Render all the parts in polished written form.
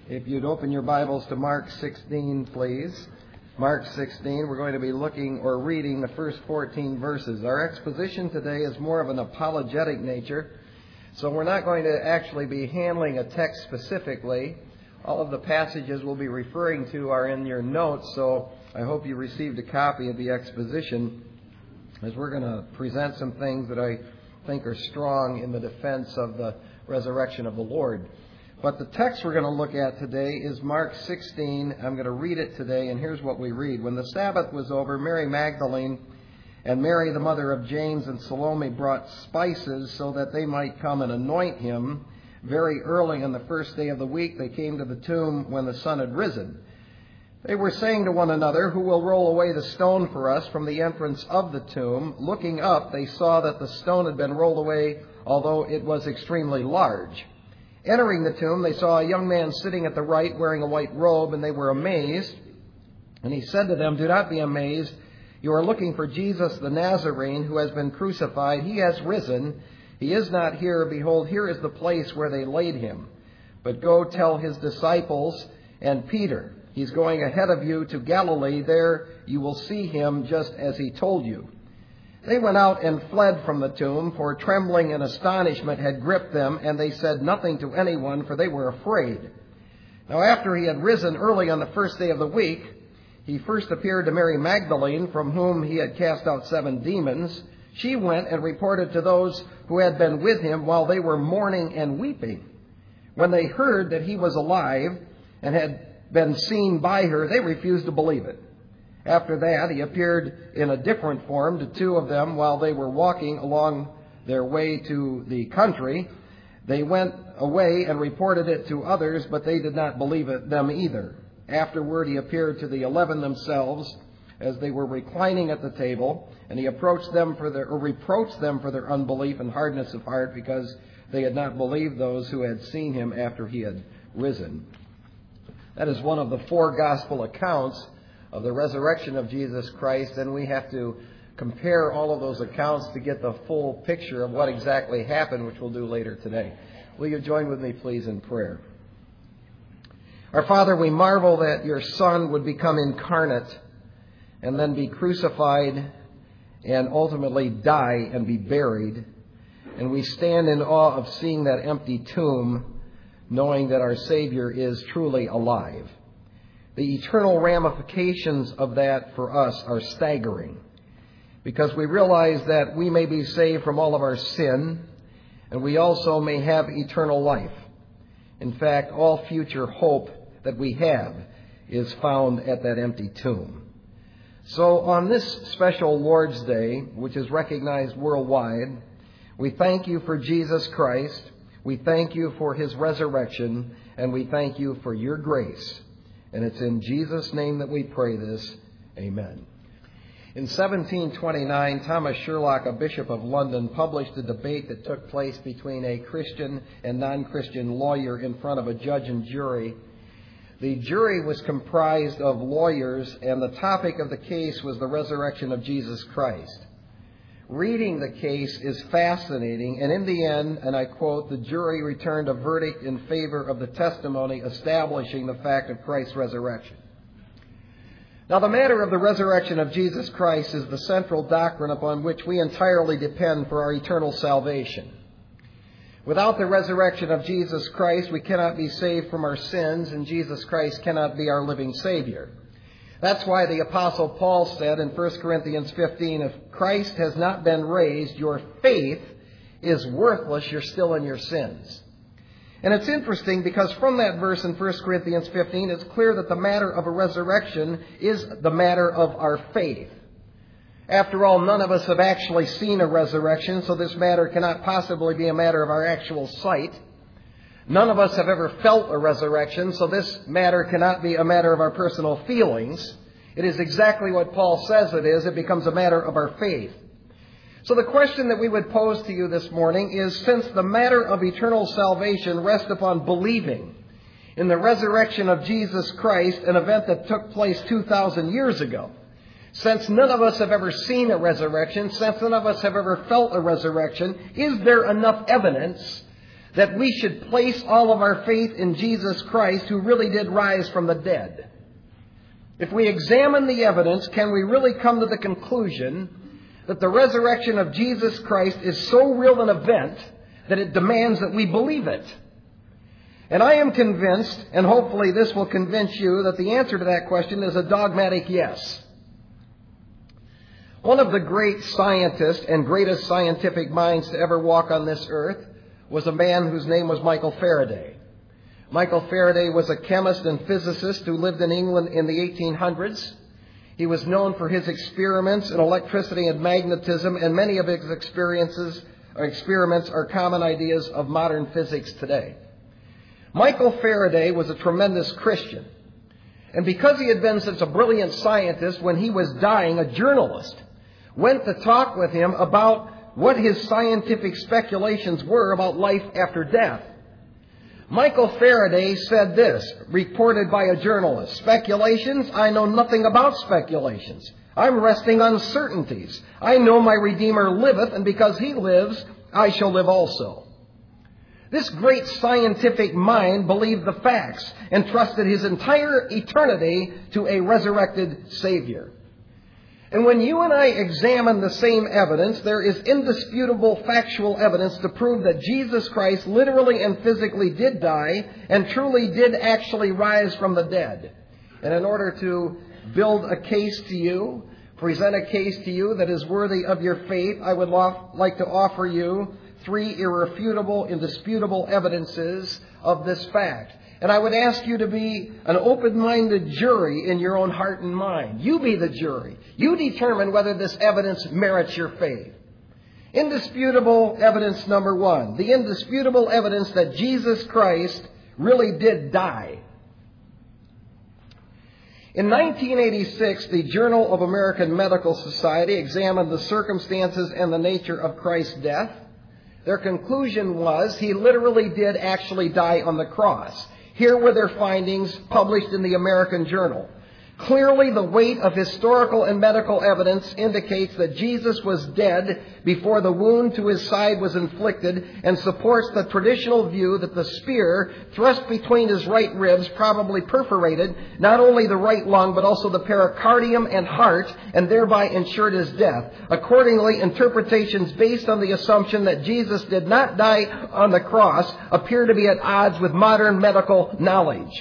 If you'd open your Bibles to Mark 16, please. Mark 16, we're going to be looking or reading the first 14 verses. Our exposition today is more of an apologetic nature, so we're not going to actually be handling a text specifically. All of the passages we'll be referring to are in your notes, so I hope you received a copy of the exposition, as we're going to present some things that I think are strong in the defense of the resurrection of the Lord. But the text we're going to look at today is Mark 16. I'm going to read it today, and here's what we read. When the Sabbath was over, Mary Magdalene and Mary, the mother of James, and Salome brought spices so that they might come and anoint him. Very early on the first day of the week, they came to the tomb when the sun had risen. They were saying to one another, "Who will roll away the stone for us from the entrance of the tomb?" Looking up, they saw that the stone had been rolled away, although it was extremely large. Entering the tomb, they saw a young man sitting at the right wearing a white robe, and they were amazed. And he said to them, "Do not be amazed. You are looking for Jesus the Nazarene, who has been crucified. He has risen. He is not here. Behold, here is the place where they laid him. But go tell his disciples and Peter, he's going ahead of you to Galilee. There you will see him just as he told you." They went out and fled from the tomb, for trembling and astonishment had gripped them, and they said nothing to anyone, for they were afraid. Now after he had risen early on the first day of the week, he first appeared to Mary Magdalene, from whom he had cast out 7 demons. She went and reported to those who had been with him while they were mourning and weeping. When they heard that he was alive and had been seen by her, they refused to believe it. After that, he appeared in a different form to 2 of them while they were walking along their way to the country. They went away and reported it to others, but they did not believe them either. Afterward, he appeared to the 11 themselves as they were reclining at the table, and he reproached them for their unbelief and hardness of heart, because they had not believed those who had seen him after he had risen. That is one of the 4 gospel accounts of the resurrection of Jesus Christ, and we have to compare all of those accounts to get the full picture of what exactly happened, which we'll do later today. Will you join with me, please, in prayer? Our Father, we marvel that your Son would become incarnate and then be crucified and ultimately die and be buried. And we stand in awe of seeing that empty tomb, knowing that our Savior is truly alive. The eternal ramifications of that for us are staggering, because we realize that we may be saved from all of our sin, and we also may have eternal life. In fact, all future hope that we have is found at that empty tomb. So on this special Lord's Day, which is recognized worldwide, we thank you for Jesus Christ, we thank you for his resurrection, and we thank you for your grace. And it's in Jesus' name that we pray this. Amen. In 1729, Thomas Sherlock, a bishop of London, published a debate that took place between a Christian and non-Christian lawyer in front of a judge and jury. The jury was comprised of lawyers, and the topic of the case was the resurrection of Jesus Christ. Reading the case is fascinating, and in the end, and I quote, the jury returned a verdict in favor of the testimony establishing the fact of Christ's resurrection. Now, the matter of the resurrection of Jesus Christ is the central doctrine upon which we entirely depend for our eternal salvation. Without the resurrection of Jesus Christ, we cannot be saved from our sins, and Jesus Christ cannot be our living Savior. That's why the Apostle Paul said in 1 Corinthians 15, if Christ has not been raised, your faith is worthless. You're still in your sins. And it's interesting because from that verse in 1 Corinthians 15, it's clear that the matter of a resurrection is the matter of our faith. After all, none of us have actually seen a resurrection, so this matter cannot possibly be a matter of our actual sight. None of us have ever felt a resurrection, so this matter cannot be a matter of our personal feelings. It is exactly what Paul says it is. It becomes a matter of our faith. So the question that we would pose to you this morning is, since the matter of eternal salvation rests upon believing in the resurrection of Jesus Christ, an event that took place 2,000 years ago, since none of us have ever seen a resurrection, since none of us have ever felt a resurrection, is there enough evidence that we should place all of our faith in Jesus Christ, who really did rise from the dead. If we examine the evidence, can we really come to the conclusion that the resurrection of Jesus Christ is so real an event that it demands that we believe it? And I am convinced, and hopefully this will convince you, that the answer to that question is a dogmatic yes. One of the great scientists and greatest scientific minds to ever walk on this earth was a man whose name was Michael Faraday. Michael Faraday was a chemist and physicist who lived in England in the 1800s. He was known for his experiments in electricity and magnetism, and many of his experiments are common ideas of modern physics today. Michael Faraday was a tremendous Christian. And because he had been such a brilliant scientist, when he was dying, a journalist went to talk with him about what his scientific speculations were about life after death. Michael Faraday said this, reported by a journalist: "Speculations? I know nothing about speculations. I'm resting on certainties. I know my Redeemer liveth, and because he lives, I shall live also." This great scientific mind believed the facts and trusted his entire eternity to a resurrected Savior. And when you and I examine the same evidence, there is indisputable factual evidence to prove that Jesus Christ literally and physically did die and truly did actually rise from the dead. And in order to build a case to you, present a case to you that is worthy of your faith, I would like to offer you 3 irrefutable, indisputable evidences of this fact. And I would ask you to be an open-minded jury in your own heart and mind. You be the jury. You determine whether this evidence merits your faith. Indisputable evidence number 1. The indisputable evidence that Jesus Christ really did die. In 1986, the Journal of American Medical Society examined the circumstances and the nature of Christ's death. Their conclusion was he literally did actually die on the cross. Here were their findings published in the American Journal. Clearly, the weight of historical and medical evidence indicates that Jesus was dead before the wound to his side was inflicted, and supports the traditional view that the spear thrust between his right ribs probably perforated not only the right lung but also the pericardium and heart, and thereby ensured his death. Accordingly, interpretations based on the assumption that Jesus did not die on the cross appear to be at odds with modern medical knowledge.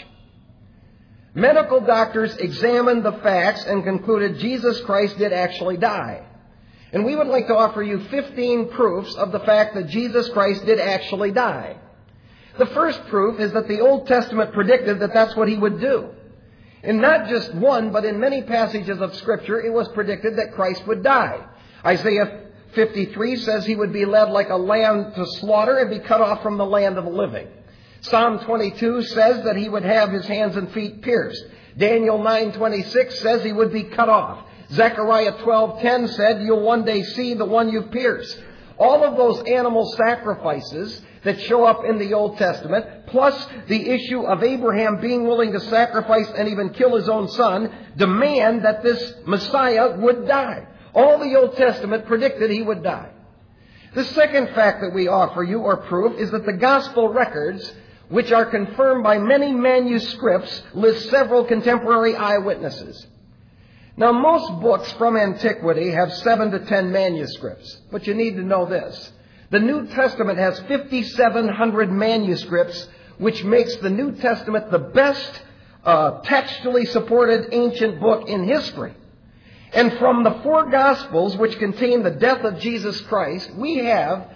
Medical doctors examined the facts and concluded Jesus Christ did actually die. And we would like to offer you 15 proofs of the fact that Jesus Christ did actually die. The first proof is that the Old Testament predicted that that's what he would do. In not just one, but in many passages of Scripture, it was predicted that Christ would die. Isaiah 53 says he would be led like a lamb to slaughter and be cut off from the land of the living. Psalm 22 says that he would have his hands and feet pierced. Daniel 9:26 says he would be cut off. Zechariah 12:10 said, "You'll one day see the one you've pierced." All of those animal sacrifices that show up in the Old Testament, plus the issue of Abraham being willing to sacrifice and even kill his own son, demand that this Messiah would die. All the Old Testament predicted he would die. The second fact that we offer you, or proof, is that the gospel records, which are confirmed by many manuscripts, list several contemporary eyewitnesses. Now, most books from antiquity have 7 to 10 manuscripts, but you need to know this. The New Testament has 5,700 manuscripts, which makes the New Testament the best textually supported ancient book in history. And from the 4 Gospels, which contain the death of Jesus Christ, we have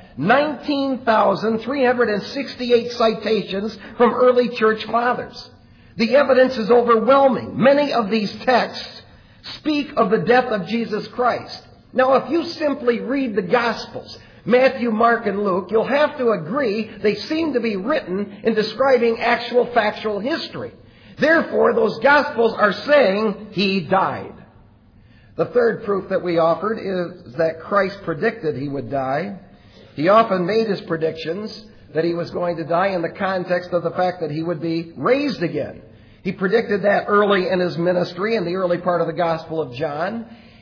19,368 citations from early church fathers. The evidence is overwhelming. Many of these texts speak of the death of Jesus Christ. Now, if you simply read the Gospels, Matthew, Mark, and Luke, you'll have to agree they seem to be written in describing actual factual history. Therefore, those Gospels are saying he died. The third proof that we offered is that Christ predicted he would die. He often made his predictions that he was going to die in the context of the fact that he would be raised again. He predicted that early in his ministry, in the early part of the Gospel of John.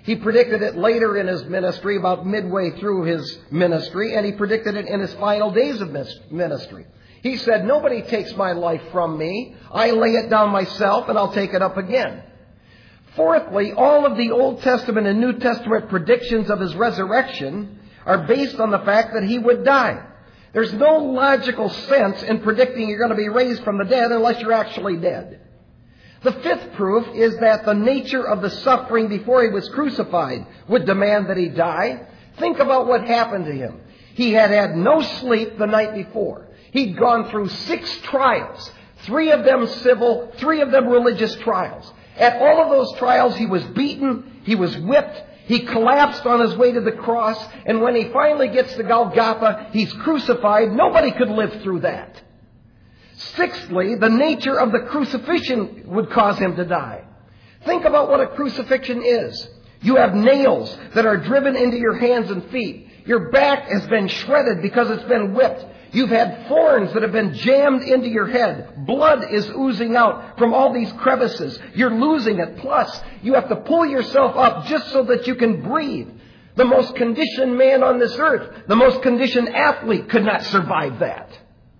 He predicted it later in his ministry, about midway through his ministry, and he predicted it in his final days of ministry. He said, "Nobody takes my life from me. I lay it down myself, and I'll take it up again." Fourthly, all of the Old Testament and New Testament predictions of his resurrection are based on the fact that he would die. There's no logical sense in predicting you're going to be raised from the dead unless you're actually dead. The fifth proof is that the nature of the suffering before he was crucified would demand that he die. Think about what happened to him. He had had no sleep the night before. He'd gone through 6 trials, 3 of them civil, 3 of them religious trials. At all of those trials, he was beaten, he was whipped, he collapsed on his way to the cross, and when he finally gets to Golgotha, he's crucified. Nobody could live through that. Sixthly, the nature of the crucifixion would cause him to die. Think about what a crucifixion is. You have nails that are driven into your hands and feet. Your back has been shredded because it's been whipped. You've had thorns that have been jammed into your head. Blood is oozing out from all these crevices. You're losing it. Plus, you have to pull yourself up just so that you can breathe. The most conditioned man on this earth, the most conditioned athlete, could not survive that.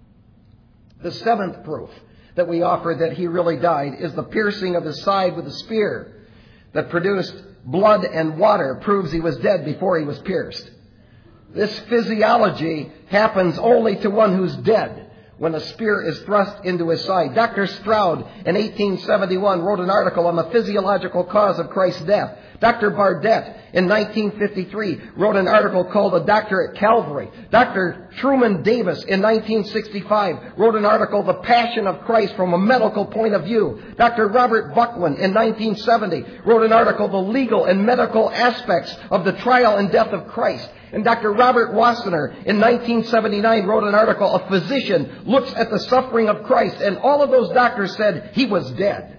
The seventh proof that we offer that he really died is the piercing of his side with a spear that produced blood and water. Proves he was dead before he was pierced. This physiology happens only to one who's dead when a spear is thrust into his side. Dr. Stroud in 1871 wrote an article on the physiological cause of Christ's death. Dr. Bardet in 1953 wrote an article called A Doctor at Calvary. Dr. Truman Davis in 1965 wrote an article, The Passion of Christ from a Medical Point of View. Dr. Robert Buckland in 1970 wrote an article, The Legal and Medical Aspects of the Trial and Death of Christ. And Dr. Robert Wassenaar in 1979 wrote an article, A Physician Looks at the Suffering of Christ. And all of those doctors said he was dead.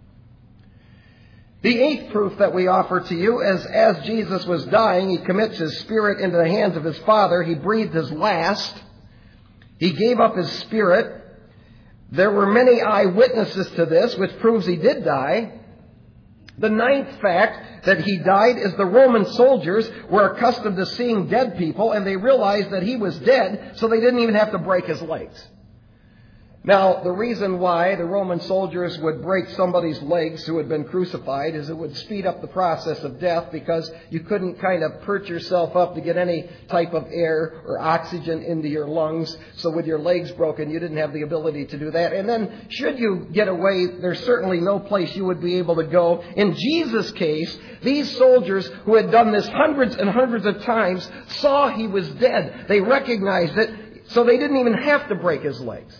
The eighth proof that we offer to you is as Jesus was dying, he commits his spirit into the hands of his Father. He breathed his last. He gave up his spirit. There were many eyewitnesses to this, which proves he did die. The ninth fact that he died is the Roman soldiers were accustomed to seeing dead people, and they realized that he was dead, so they didn't even have to break his legs. Now, the reason why the Roman soldiers would break somebody's legs who had been crucified is it would speed up the process of death, because you couldn't kind of perch yourself up to get any type of air or oxygen into your lungs. So with your legs broken, you didn't have the ability to do that. And then should you get away, there's certainly no place you would be able to go. In Jesus' case, these soldiers who had done this hundreds and hundreds of times saw he was dead. They recognized it, so they didn't even have to break his legs.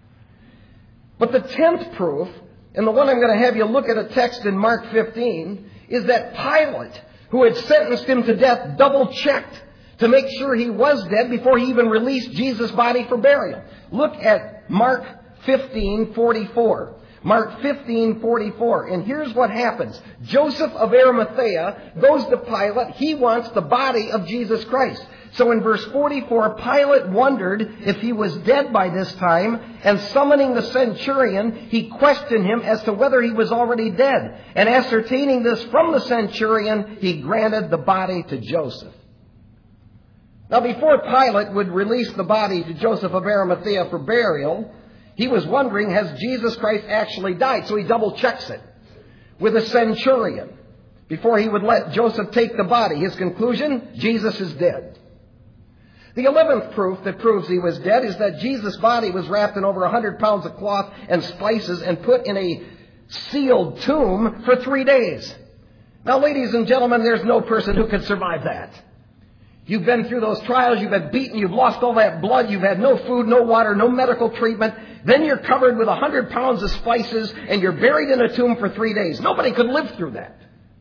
But the 10th proof, and the one I'm going to have you look at a text in Mark 15, is that Pilate, who had sentenced him to death, double-checked to make sure he was dead before he even released Jesus' body for burial. Look at Mark 15:44. Mark 15:44. And here's what happens. Joseph of Arimathea goes to Pilate. He wants the body of Jesus Christ. So in verse 44, Pilate wondered if he was dead by this time, and summoning the centurion, he questioned him as to whether he was already dead. And ascertaining this from the centurion, he granted the body to Joseph. Now, before Pilate would release the body to Joseph of Arimathea for burial, he was wondering, has Jesus Christ actually died? So he double-checks it with a centurion before he would let Joseph take the body. His conclusion, Jesus is dead. The 11th proof that proves he was dead is that Jesus' body was wrapped in over 100 pounds of cloth and spices and put in a sealed tomb for 3 days. Now, ladies and gentlemen, there's no person who could survive that. You've been through those trials, you've been beaten, you've lost all that blood, you've had no food, no water, no medical treatment. Then you're covered with 100 pounds of spices and you're buried in a tomb for 3 days. Nobody could live through that.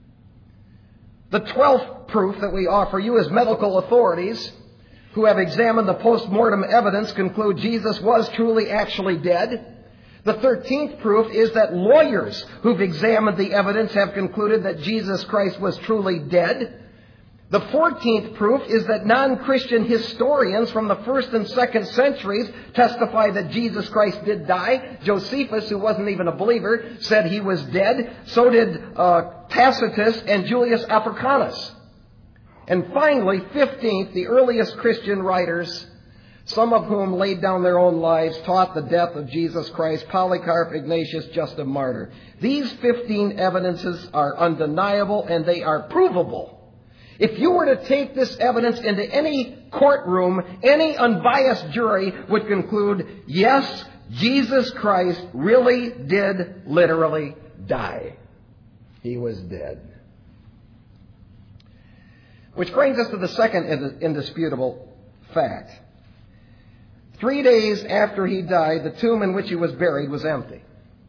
The 12th proof that we offer you is medical authorities who have examined the post-mortem evidence conclude Jesus was truly actually dead. The 13th proof is that lawyers who've examined the evidence have concluded that Jesus Christ was truly dead. The 14th proof is that non-Christian historians from the 1st and 2nd centuries testify that Jesus Christ did die. Josephus, who wasn't even a believer, said he was dead. So did Tacitus and Julius Africanus. And finally, 15th, the earliest Christian writers, some of whom laid down their own lives, taught the death of Jesus Christ: Polycarp, Ignatius, Justin Martyr. These 15 evidences are undeniable and they are provable. If you were to take this evidence into any courtroom, any unbiased jury would conclude, yes, Jesus Christ really did literally die. He was dead. Which brings us to the second indisputable fact. 3 days after he died, the tomb in which he was buried was empty.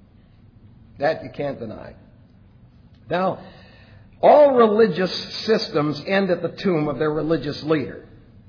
That you can't deny. Now, all religious systems end at the tomb of their religious leader.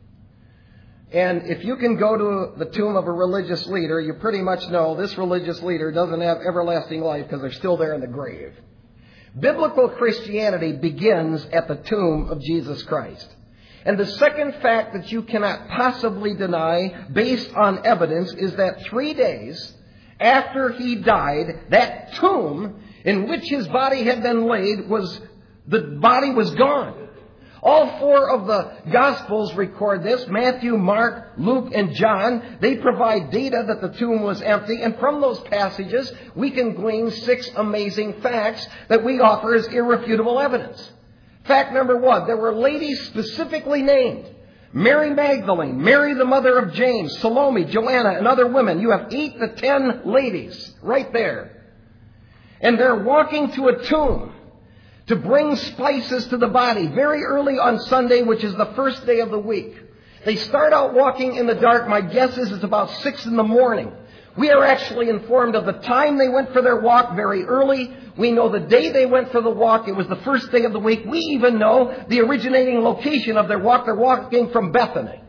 And if you can go to the tomb of a religious leader, you pretty much know this religious leader doesn't have everlasting life because they're still there in the grave. Biblical Christianity begins at the tomb of Jesus Christ. And the second fact that you cannot possibly deny based on evidence is that 3 days after he died, that tomb in which his body had been laid the body was gone. All 4 of the Gospels record this. Matthew, Mark, Luke, and John. They provide data that the tomb was empty. And from those passages, we can glean 6 amazing facts that we offer as irrefutable evidence. Fact number 1, there were ladies specifically named. Mary Magdalene, Mary the mother of James, Salome, Joanna, and other women. You have 8 to 10 ladies right there. And they're walking to a tomb to bring spices to the body very early on Sunday, which is the first day of the week. They start out walking in the dark. My guess is it's about 6 in the morning. We are actually informed of the time they went for their walk very early. We know the day they went for the walk. It was the first day of the week. We even know the originating location of their walk. They're walking from Bethany.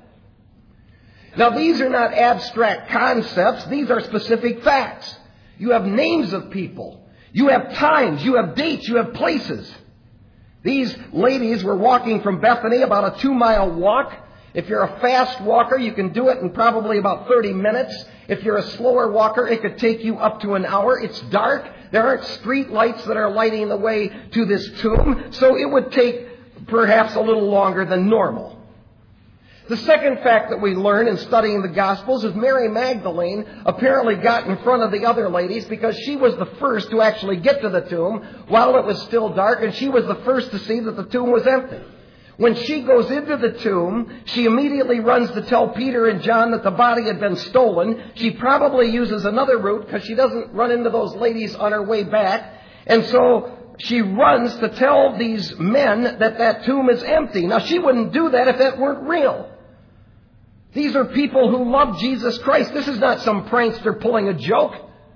Now, these are not abstract concepts. These are specific facts. You have names of people. You have times, you have dates, you have places. These ladies were walking from Bethany, about a 2-mile walk. If you're a fast walker, you can do it in probably about 30 minutes. If you're a slower walker, it could take you up to an hour. It's dark. There aren't street lights that are lighting the way to this tomb, so it would take perhaps a little longer than normal. The second fact that we learn in studying the Gospels is Mary Magdalene apparently got in front of the other ladies because she was the first to actually get to the tomb while it was still dark, and she was the first to see that the tomb was empty. When she goes into the tomb, she immediately runs to tell Peter and John that the body had been stolen. She probably uses another route because she doesn't run into those ladies on her way back, and so she runs to tell these men that that tomb is empty. Now, she wouldn't do that if that weren't real. These are people who love Jesus Christ. This is not some prankster pulling a joke.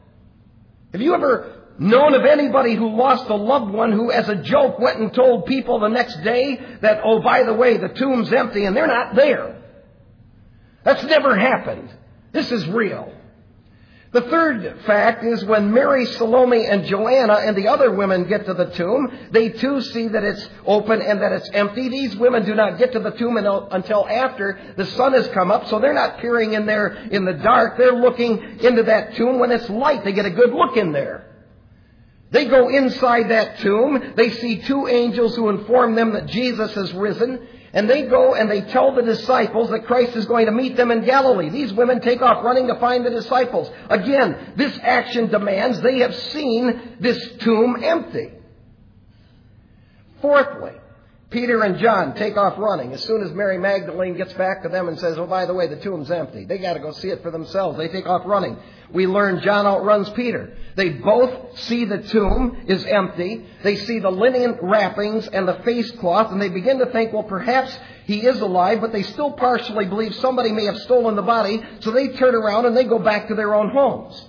Have you ever known of anybody who lost a loved one who, as a joke, went and told people the next day that, oh, by the way, the tomb's empty and they're not there? That's never happened. This is real. The third fact is when Mary, Salome, and Joanna and the other women get to the tomb, they too see that it's open and that it's empty. These women do not get to the tomb until after the sun has come up, so they're not peering in there in the dark. They're looking into that tomb when it's light. They get a good look in there. They go inside that tomb. They see 2 angels who inform them that Jesus has risen. And they go and they tell the disciples that Christ is going to meet them in Galilee. These women take off running to find the disciples. Again, this action demands they have seen this tomb empty. Fourthly, Peter and John take off running as soon as Mary Magdalene gets back to them and says, oh, by the way, the tomb's empty. They got to go see it for themselves. They take off running. We learn John outruns Peter. They both see the tomb is empty. They see the linen wrappings and the face cloth, and they begin to think, well, perhaps he is alive, but they still partially believe somebody may have stolen the body, so they turn around and they go back to their own homes.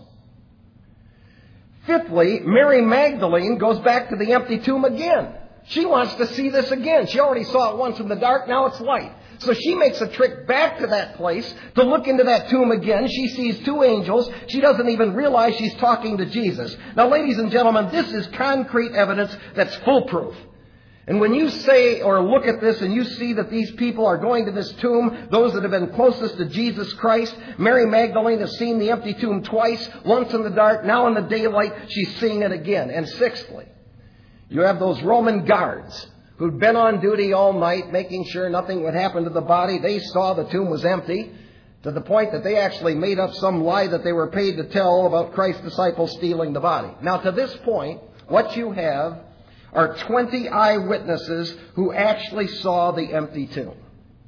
Fifthly, Mary Magdalene goes back to the empty tomb again. She wants to see this again. She already saw it once in the dark. Now it's light. So she makes a trip back to that place to look into that tomb again. She sees 2 angels. She doesn't even realize she's talking to Jesus. Now, ladies and gentlemen, this is concrete evidence that's foolproof. And when you say or look at this and you see that these people are going to this tomb, those that have been closest to Jesus Christ, Mary Magdalene has seen the empty tomb twice, once in the dark, now in the daylight, she's seeing it again. And sixthly, you have those Roman guards who'd been on duty all night making sure nothing would happen to the body. They saw the tomb was empty to the point that they actually made up some lie that they were paid to tell about Christ's disciples stealing the body. Now, to this point, what you have are 20 eyewitnesses who actually saw the empty tomb.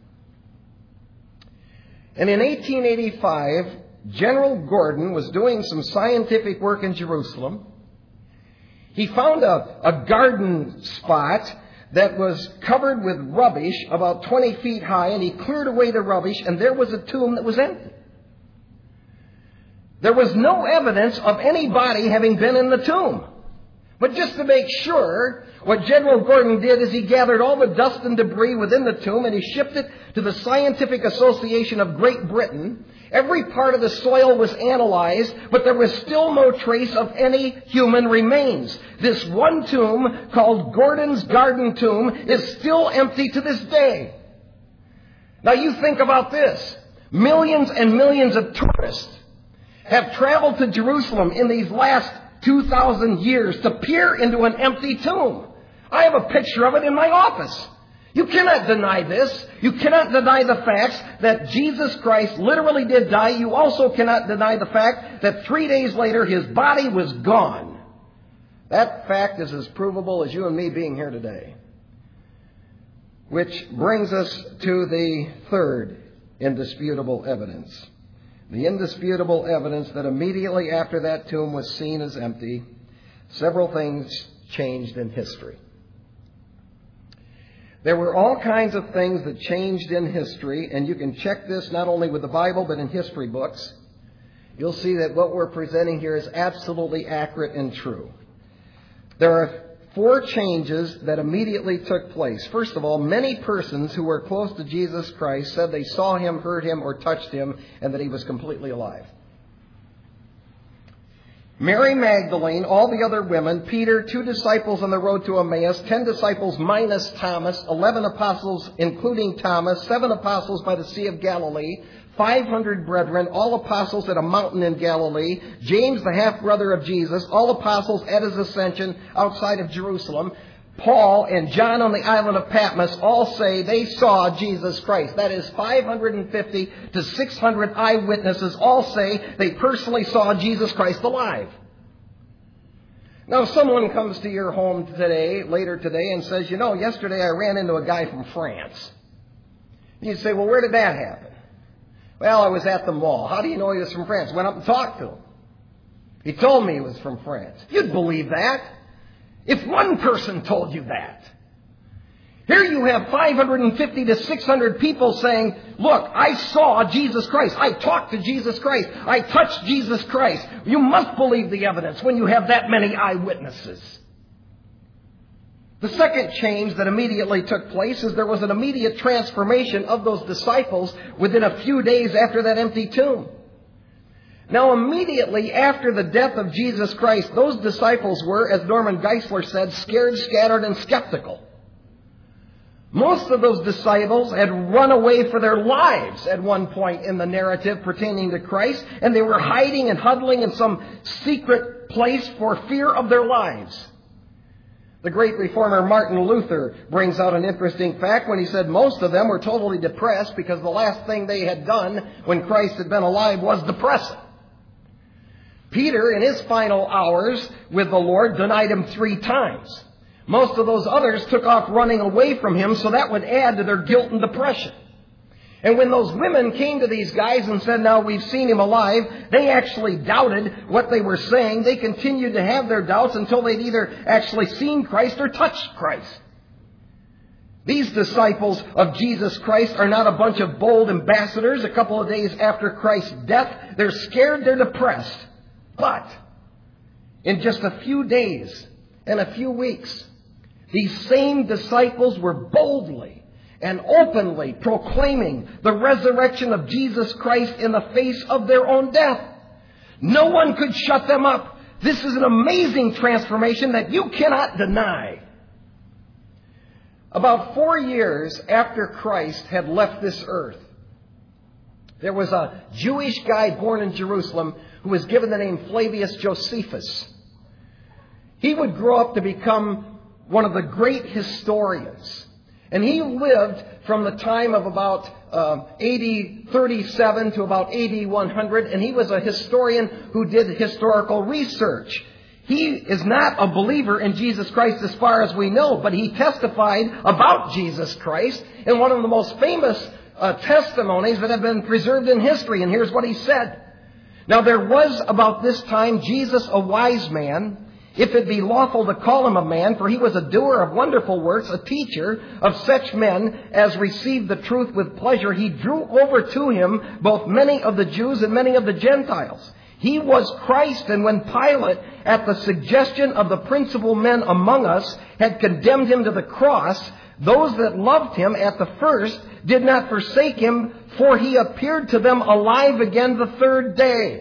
And in 1885, General Gordon was doing some scientific work in Jerusalem. He found a garden spot that was covered with rubbish about 20 feet high, and he cleared away the rubbish, and there was a tomb that was empty. There was no evidence of anybody having been in the tomb. But just to make sure, what General Gordon did is he gathered all the dust and debris within the tomb and he shipped it to the Scientific Association of Great Britain. Every part of the soil was analyzed, but there was still no trace of any human remains. This one tomb, called Gordon's Garden Tomb, is still empty to this day. Now you think about this. Millions and millions of tourists have traveled to Jerusalem in these last 2,000 years to peer into an empty tomb. I have a picture of it in my office. You cannot deny this. You cannot deny the facts that Jesus Christ literally did die. You also cannot deny the fact that 3 days later his body was gone. That fact is as provable as you and me being here today. Which brings us to the third indisputable evidence. The indisputable evidence that immediately after that tomb was seen as empty, several things changed in history. There were all kinds of things that changed in history, and you can check this not only with the Bible but in history books. You'll see that what we're presenting here is absolutely accurate and true. There are 4 changes that immediately took place. First of all, many persons who were close to Jesus Christ said they saw him, heard him, or touched him, and that he was completely alive. Mary Magdalene, all the other women, Peter, 2 disciples on the road to Emmaus, 10 disciples minus Thomas, 11 apostles including Thomas, 7 apostles by the Sea of Galilee, 500 brethren, all apostles at a mountain in Galilee, James, the half-brother of Jesus, all apostles at his ascension outside of Jerusalem, Paul and John on the island of Patmos all say they saw Jesus Christ. That is 550 to 600 eyewitnesses all say they personally saw Jesus Christ alive. Now, if someone comes to your home later today, and says, yesterday I ran into a guy from France. You say, well, where did that happen? Well, I was at the mall. How do you know he was from France? Went up and talked to him. He told me he was from France. You'd believe that if one person told you that. Here you have 550 to 600 people saying, look, I saw Jesus Christ. I talked to Jesus Christ. I touched Jesus Christ. You must believe the evidence when you have that many eyewitnesses. The second change that immediately took place is there was an immediate transformation of those disciples within a few days after that empty tomb. Now, immediately after the death of Jesus Christ, those disciples were, as Norman Geisler said, scared, scattered, and skeptical. Most of those disciples had run away for their lives at one point in the narrative pertaining to Christ, and they were hiding and huddling in some secret place for fear of their lives. The great reformer Martin Luther brings out an interesting fact when he said most of them were totally depressed because the last thing they had done when Christ had been alive was depressing. Peter, in his final hours with the Lord, denied him 3 times. Most of those others took off running away from him, so that would add to their guilt and depression. And when those women came to these guys and said, now we've seen him alive, they actually doubted what they were saying. They continued to have their doubts until they'd either actually seen Christ or touched Christ. These disciples of Jesus Christ are not a bunch of bold ambassadors a couple of days after Christ's death. They're scared, they're depressed. But in just a few days and a few weeks, these same disciples were boldly and openly proclaiming the resurrection of Jesus Christ in the face of their own death. No one could shut them up. This is an amazing transformation that you cannot deny. About 4 years after Christ had left this earth, there was a Jewish guy born in Jerusalem who was given the name Flavius Josephus. He would grow up to become one of the great historians. And he lived from the time of about AD 37 to about AD 100, and he was a historian who did historical research. He is not a believer in Jesus Christ as far as we know, but he testified about Jesus Christ in one of the most famous testimonies that have been preserved in history. And here's what he said. Now there was about this time Jesus a wise man, if it be lawful to call him a man, for he was a doer of wonderful works, a teacher of such men as received the truth with pleasure. He drew over to him both many of the Jews and many of the Gentiles. He was Christ, and when Pilate, at the suggestion of the principal men among us, had condemned him to the cross, those that loved him at the first did not forsake him, for he appeared to them alive again the third day.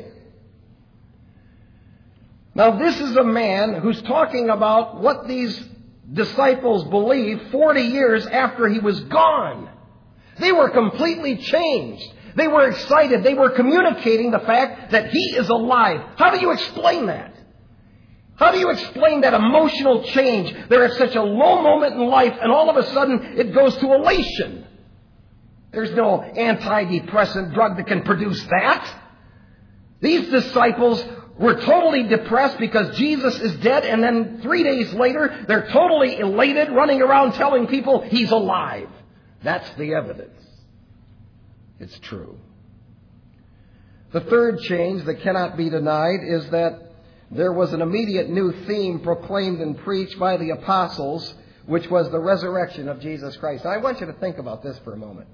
Now this is a man who's talking about what these disciples believed 40 years after he was gone. They were completely changed. They were excited. They were communicating the fact that he is alive. How do you explain that? How do you explain that emotional change? They're at such a low moment in life, and all of a sudden it goes to elation. There's no antidepressant drug that can produce that. These disciples were totally depressed because Jesus is dead, and then 3 days later, they're totally elated, running around telling people he's alive. That's the evidence. It's true. The third change that cannot be denied is that there was an immediate new theme proclaimed and preached by the apostles, which was the resurrection of Jesus Christ. I want you to think about this for a moment.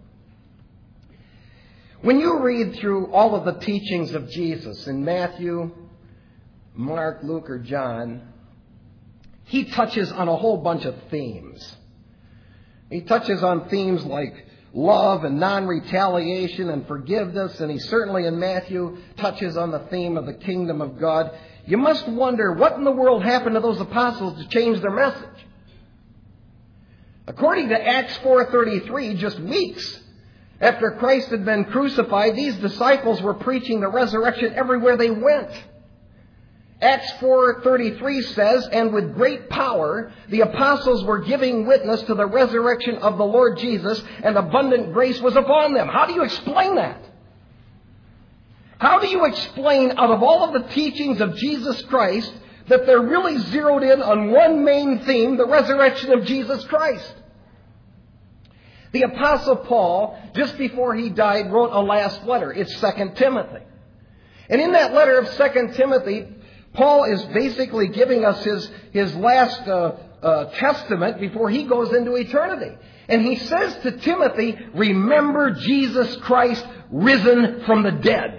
When you read through all of the teachings of Jesus in Matthew, Mark, Luke, or John, he touches on a whole bunch of themes. He touches on themes like love and non-retaliation and forgiveness, and he certainly in Matthew touches on the theme of the kingdom of God. You must wonder what in the world happened to those apostles to change their message. According to Acts 4:33, just weeks after Christ had been crucified, these disciples were preaching the resurrection everywhere they went. Acts 4:33 says, and with great power the apostles were giving witness to the resurrection of the Lord Jesus, and abundant grace was upon them. How do you explain that? How do you explain, out of all of the teachings of Jesus Christ, that they're really zeroed in on one main theme, the resurrection of Jesus Christ? The Apostle Paul, just before he died, wrote a last letter. It's 2 Timothy. And in that letter of 2 Timothy, Paul is basically giving us his last testament before he goes into eternity. And he says to Timothy, remember Jesus Christ risen from the dead.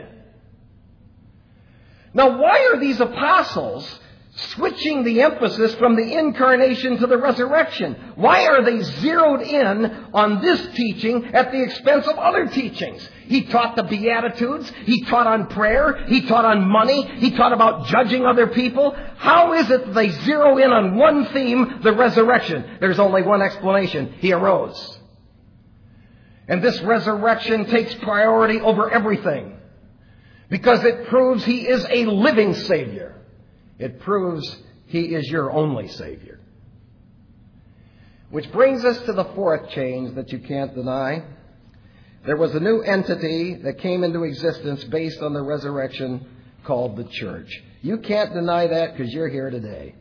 Now, why are these apostles switching the emphasis from the incarnation to the resurrection? Why are they zeroed in on this teaching at the expense of other teachings? He taught the Beatitudes. He taught on prayer. He taught on money. He taught about judging other people. How is it that they zero in on one theme, the resurrection? There's only one explanation. He arose. And this resurrection takes priority over everything because it proves he is a living Savior. It proves he is your only Savior. Which brings us to the fourth change that you can't deny. There was a new entity that came into existence based on the resurrection called the church. You can't deny that because you're here today.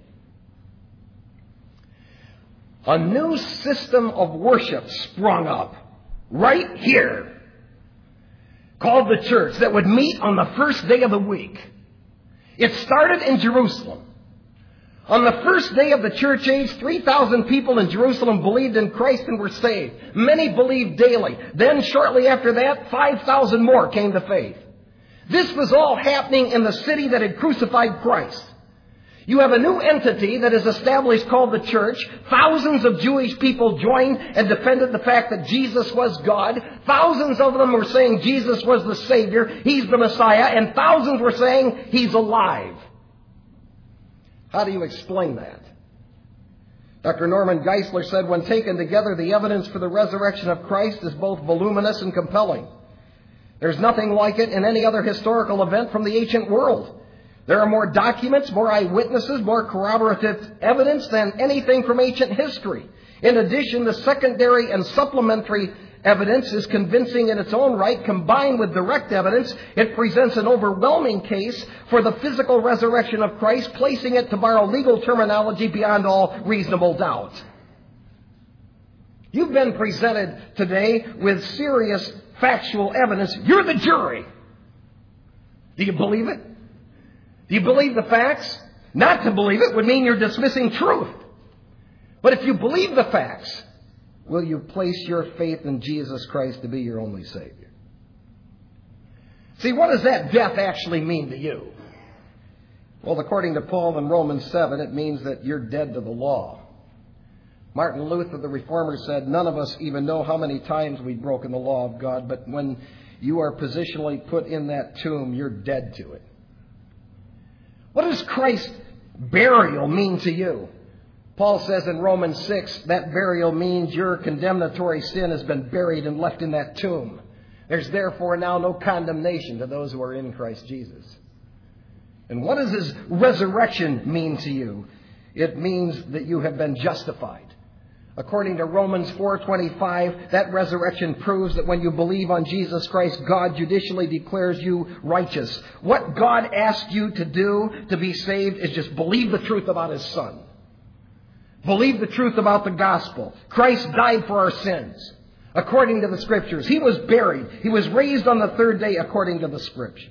A new system of worship sprung up right here called the church that would meet on the first day of the week. It started in Jerusalem. On the first day of the church age, 3,000 people in Jerusalem believed in Christ and were saved. Many believed daily. Then shortly after that, 5,000 more came to faith. This was all happening in the city that had crucified Christ. You have a new entity that is established called the church. Thousands of Jewish people joined and defended the fact that Jesus was God. Thousands of them were saying Jesus was the Savior. He's the Messiah. And thousands were saying he's alive. How do you explain that? Dr. Norman Geisler said, when taken together, the evidence for the resurrection of Christ is both voluminous and compelling. There's nothing like it in any other historical event from the ancient world. There are more documents, more eyewitnesses, more corroborative evidence than anything from ancient history. In addition, the secondary and supplementary evidence is convincing in its own right. Combined with direct evidence, it presents an overwhelming case for the physical resurrection of Christ, placing it, to borrow legal terminology, beyond all reasonable doubt. You've been presented today with serious factual evidence. You're the jury. Do you believe it? Do you believe the facts? Not to believe it would mean you're dismissing truth. But if you believe the facts, will you place your faith in Jesus Christ to be your only Savior? See, what does that death actually mean to you? Well, according to Paul in Romans 7, it means that you're dead to the law. Martin Luther, the Reformer, said, none of us even know how many times we've broken the law of God, but when you are positionally put in that tomb, you're dead to it. What does Christ's burial mean to you? Paul says in Romans 6, that burial means your condemnatory sin has been buried and left in that tomb. There's therefore now no condemnation to those who are in Christ Jesus. And what does His resurrection mean to you? It means that you have been justified. According to Romans 4:25, that resurrection proves that when you believe on Jesus Christ, God judicially declares you righteous. What God asks you to do to be saved is just believe the truth about His Son. Believe the truth about the gospel. Christ died for our sins, according to the Scriptures. He was buried. He was raised on the third day, according to the Scriptures.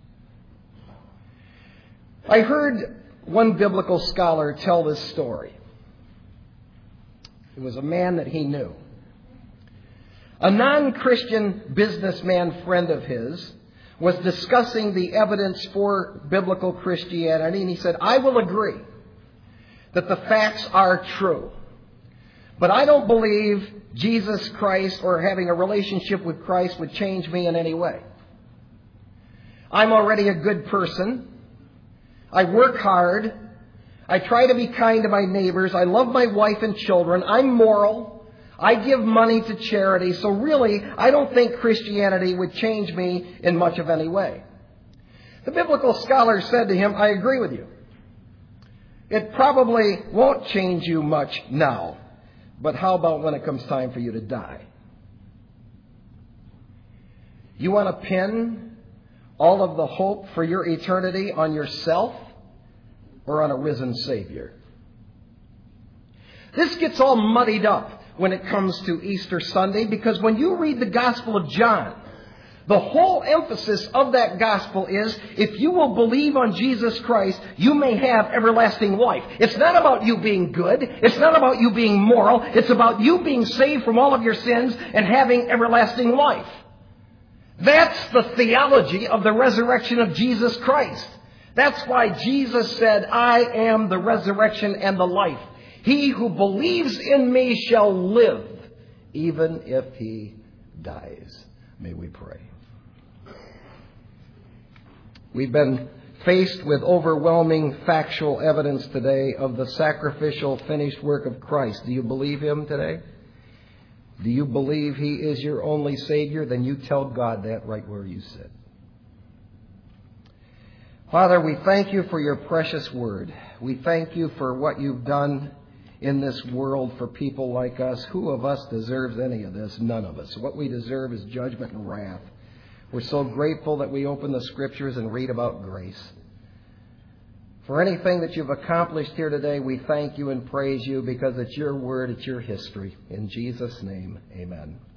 I heard one biblical scholar tell this story. It was a man that he knew. A non-Christian businessman friend of his was discussing the evidence for biblical Christianity, and he said, I will agree that the facts are true, but I don't believe Jesus Christ or having a relationship with Christ would change me in any way. I'm already a good person. I work hard. I try to be kind to my neighbors. I love my wife and children. I'm moral. I give money to charity. So really, I don't think Christianity would change me in much of any way. The biblical scholar said to him, I agree with you. It probably won't change you much now. But how about when it comes time for you to die? You want to pin all of the hope for your eternity on yourself or on a risen Savior? This gets all muddied up when it comes to Easter Sunday, because when you read the Gospel of John, the whole emphasis of that gospel is, if you will believe on Jesus Christ, you may have everlasting life. It's not about you being good. It's not about you being moral. It's about you being saved from all of your sins and having everlasting life. That's the theology of the resurrection of Jesus Christ. That's why Jesus said, I am the resurrection and the life. He who believes in me shall live, even if he dies. May we pray. We've been faced with overwhelming factual evidence today of the sacrificial finished work of Christ. Do you believe Him today? Do you believe He is your only Savior? Then you tell God that right where you sit. Father, we thank You for Your precious word. We thank You for what You've done in this world for people like us. Who of us deserves any of this? None of us. What we deserve is judgment and wrath. We're so grateful that we open the Scriptures and read about grace. For anything that You've accomplished here today, we thank You and praise You, because it's Your word, it's Your history. In Jesus' name, amen.